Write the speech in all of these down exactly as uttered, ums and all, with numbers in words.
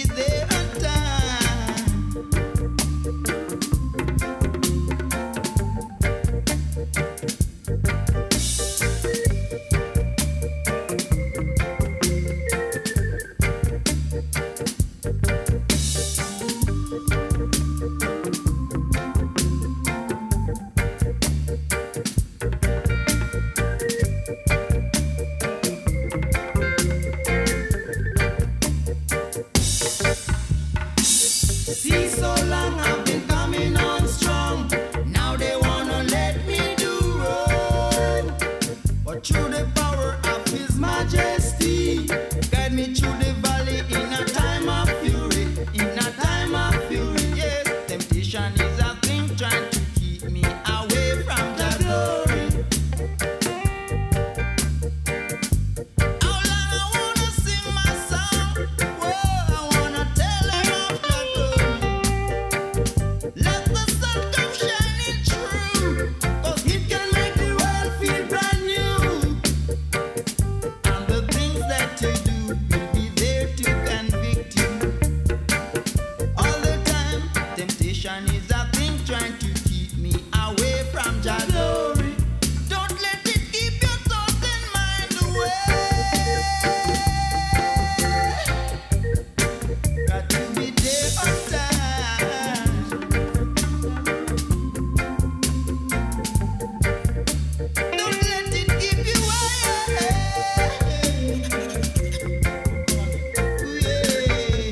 there on time. See, so long I've been coming on strong. Now they wanna let me do wrong. But through the power of His Majesty, guide me through the valley in a time of fury. In a time of fury, yes. Temptation is a thing trying to keep me away from the glory. How long I wanna sing my song? Whoa, I wanna tell Him of the glory. Let the sun come shining through, 'cause it can make the world feel brand new. And the things that you do will be there to convict you. All the time, temptation is a thing trying to keep me away from Jah glory. Don't let it keep your thoughts and mind away. Got to be there on time. Don't let it keep you away. Ooh, yeah.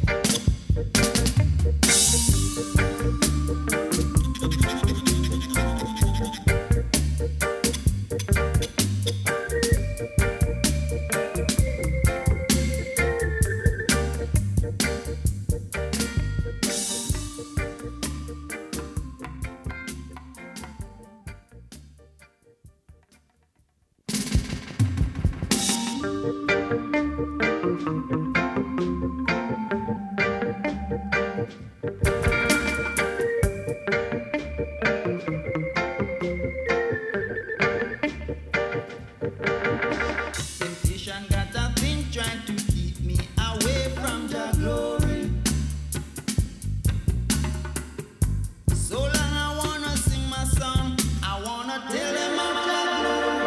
Temptation got a thing trying to keep me away from Jah glory. So long I wanna sing my song. I wanna tell Him of Jah glory.